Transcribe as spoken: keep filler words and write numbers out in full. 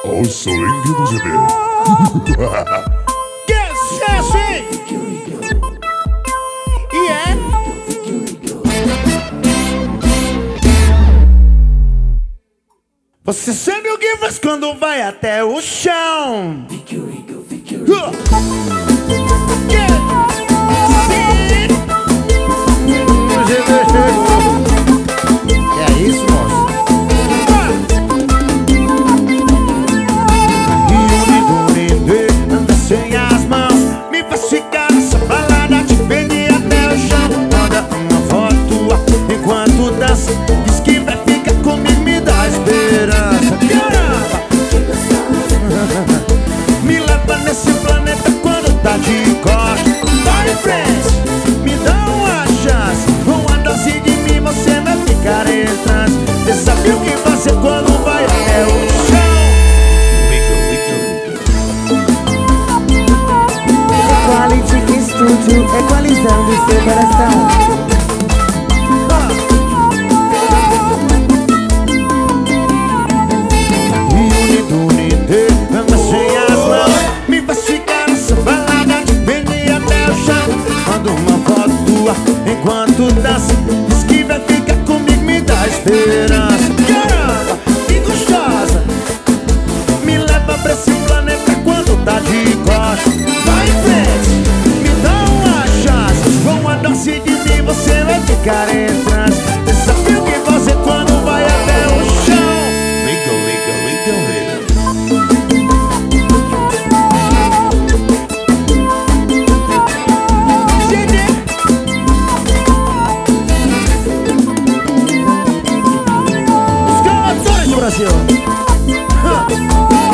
O swing do G B. Yes, yes, yes. Yeah. Você sabe o que faz quando vai até o chão? Uh. Yeah. Sim. Que é isso, moço? Sem as mãos, me faz ficar nessa balada, te prende até o chão. Manda uma foto enquanto dança, diz que vai ficar comigo, me dá esperança. Caramba! Me leva nesse planeta quando tá de costas. Vai em frente, me dá uma chance. Uma dose de mim, você vai ficar em trance. Você sabe o que fazer quando vai até o chão. Quality Studio, equalizando seu coração. E unido, unido, anda sem as mãos, me faz ficar nessa balada, te prende até o chão. Manda uma foto tua enquanto dança, diz que vai ficar comigo, me dá esperança. Caramba, que gostosa, me leva pra esse planeta quando tá de costas. Vai em frente, me dá uma chance. Com uma dose de mim você vai ficar em trance. Você sabe o que fazer quando vai até o chão. Wiggle, wiggle, wiggle, wiggle. Os caladores do Brasil.